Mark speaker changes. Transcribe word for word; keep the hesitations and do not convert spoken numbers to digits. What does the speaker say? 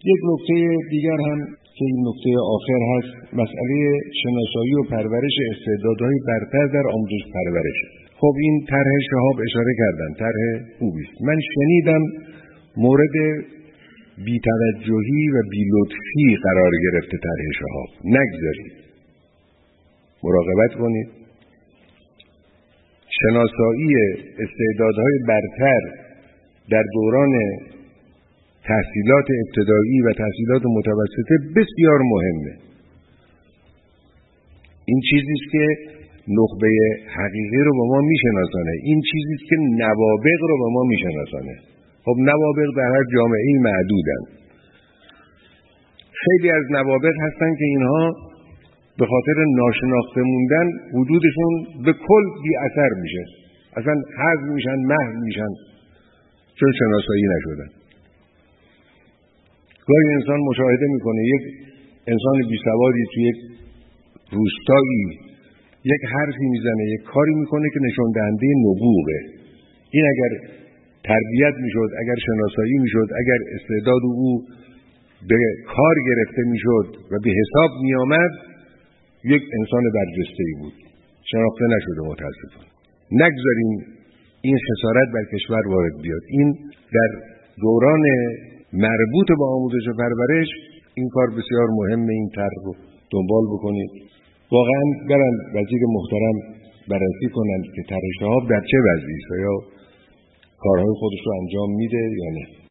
Speaker 1: یک نکته دیگر هم که این نکته آخر هست، مسئله شناسایی و پرورش استعدادهای برتر در آموزش پرورش. خب این طرح شهاب اشاره کردن، طرح خوبی است. من شنیدم مورد بی‌توجهی و بی‌لطفی قرار گرفته طرح شهاب. نگذارید، مراقبت کنید. شناسایی استعدادهای برتر در دوران تحصیلات ابتدایی و تحصیلات متوسطه بسیار مهمه. این چیزی است که نخبه حقیقی رو به ما میشناسانه، این چیزی است که نوابغ رو به ما میشناسانه. خب نوابغ در هر جامعه‌ای معدودن. خیلی از نوابغ هستن که اینها به خاطر ناشناخته موندن وجودشون به کل بی اثر میشه، اصلا حذف میشن، محو میشن، چون شناسایی نشدن. گاهی انسان مشاهده میکنه یک انسان بی سوادی توی یک روستایی یک حرفی میزنه، یک کاری میکنه که نشون دهنده نبوغه. این اگر تربیت میشد، اگر شناسایی میشد، اگر استعداد او به کار گرفته میشد و به حساب میآمد، یک انسان برجسته‌ای بود. شناخته نشده متاسفانه. نگذاریم این خسارت بر کشور وارد بیاد. این در دوران مربوط به آموزش و پرورش این کار بسیار مهمه. این طرح رو دنبال بکنید. واقعا برن وزیر محترم بررسی کنند که طرح شهاب در چه وضعی است، یا کارهای خودش رو انجام میده یا نه.